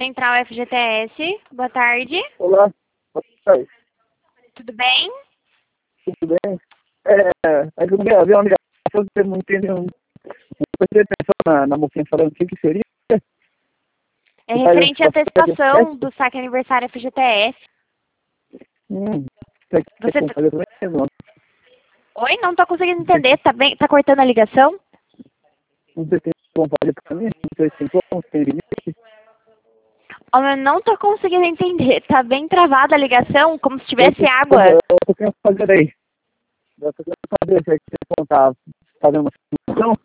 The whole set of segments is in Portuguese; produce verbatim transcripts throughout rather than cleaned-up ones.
Central F G T S, boa tarde. Olá, boa tarde. Tudo bem? Tudo bem? É, é que eu não havia uma ligação que eu não entendi. Um, eu prestei atenção na, na mocinha falando o que, que seria. É referente à antecipação do saque aniversário F G T S. Hum, você Você como tá... fazer também? Não, Oi, não tô conseguindo entender, tá, bem... tá cortando a ligação? não sei se tem como fazer pra mim, não sei se tem como, se tem limite. Oh, eu não tô conseguindo entender, tá bem travada a ligação, como se tivesse Eu água. tô querendo fazer aí. Eu tô querendo saber se você tá fazendo uma simulação.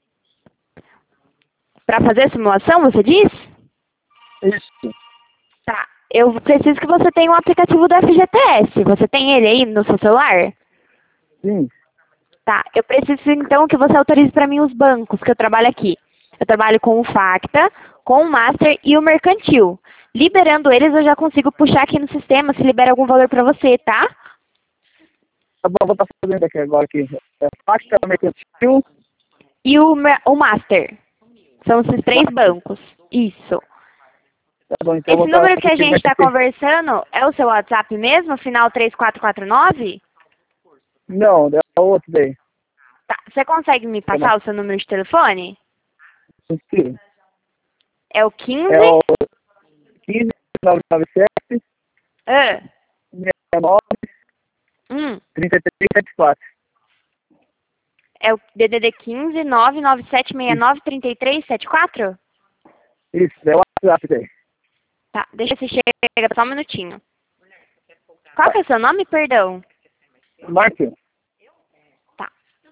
Pra fazer a simulação, você diz? Isso. Tá, eu preciso que você tenha um aplicativo do F G T S. Você tem ele aí no seu celular? Sim. Tá, eu preciso então que você autorize para mim os bancos que eu trabalho aqui. Eu trabalho com o Facta, com o Master e o Mercantil. Liberando eles, eu já consigo puxar aqui no sistema se libera algum valor para você, tá? Tá bom, vou estar fazendo aqui agora aqui. É Facta, Mercantil. E o, o Master. São esses três bancos. Isso. Tá bom, então Esse eu vou número que estar a gente está aqui. conversando é o seu WhatsApp mesmo, final três quatro quatro nove? Não, é o outro daí. Tá, você consegue me passar o seu número de telefone? Sim. É o quinze? É o quinze, nove nove sete, Ah, sessenta e nove, hum, trinta e três, setenta e quatro. é o D D D quinze, nove nove sete seis nove, três três sete quatro? Isso, é o WhatsApp daí. Tá, deixa eu chega só um minutinho. Qual que é o seu nome, perdão? Marquinhos. Tá.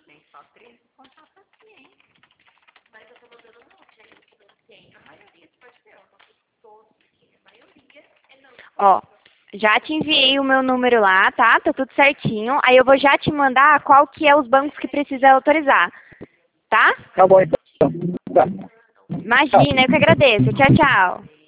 Ó, já te enviei o meu número lá, tá? Tá tudo certinho. Aí eu vou já te mandar qual que é os bancos que precisa autorizar, tá? Tá bom, então. Tá. Imagina, eu que agradeço. Tchau, tchau.